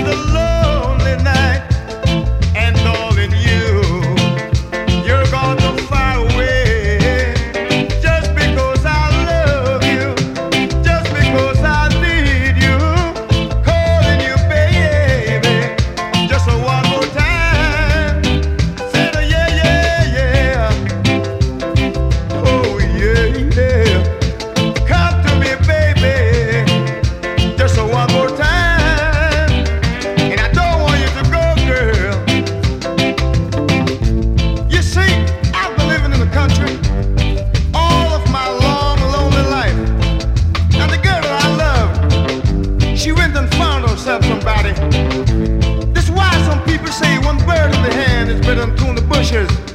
This is why some people say one bird in the hand is better than two in the bushes.